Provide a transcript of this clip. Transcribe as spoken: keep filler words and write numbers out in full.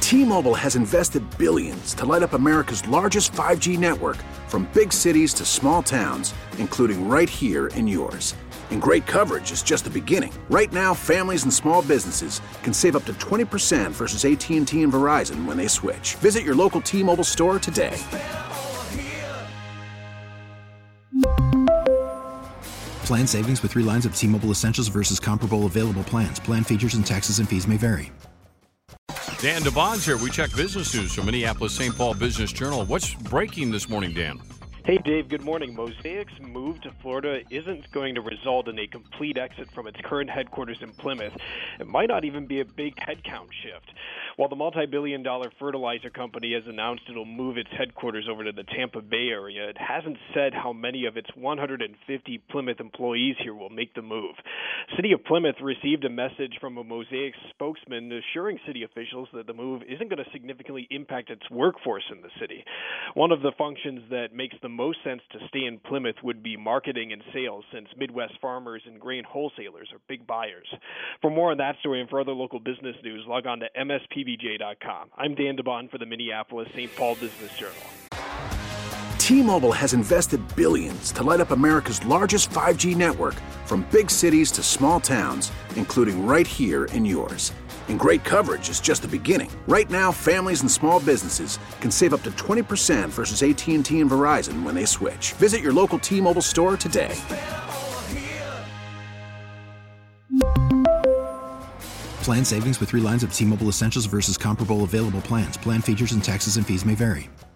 T-Mobile has invested billions to light up America's largest five G network, from big cities to small towns, including right here in yours. And great coverage is just the beginning. Right now, families and small businesses can save up to twenty percent versus A T and T and Verizon when they switch. Visit your local T-Mobile store today. Plan savings with three lines of T-Mobile Essentials versus comparable available plans. Plan features and taxes and fees may vary. Dan DeBon's here. We check business news from Minneapolis-Saint Paul Business Journal. What's breaking this morning, Dan? Hey, Dave. Good morning. Mosaic's move to Florida isn't going to result in a complete exit from its current headquarters in Plymouth. It might not even be a big headcount shift. While the multi-billion dollar fertilizer company has announced it'll move its headquarters over to the Tampa Bay area, it hasn't said how many of its one hundred fifty Plymouth employees here will make the move. City of Plymouth received a message from a Mosaic spokesman assuring city officials that the move isn't going to significantly impact its workforce in the city. One of the functions that makes the most sense to stay in Plymouth would be marketing and sales, since Midwest farmers and grain wholesalers are big buyers. For more on that story and for other local business news, log on to M S P B J dot com. I'm Dan DeBon for the Minneapolis-Saint Paul Business Journal. T-Mobile has invested billions to light up America's largest five G network, from big cities to small towns, including right here in yours. And great coverage is just the beginning. Right now, families and small businesses can save up to twenty percent versus A T and T and Verizon when they switch. Visit your local T-Mobile store today. Plan savings with three lines of T-Mobile Essentials versus comparable available plans. Plan features and taxes and fees may vary.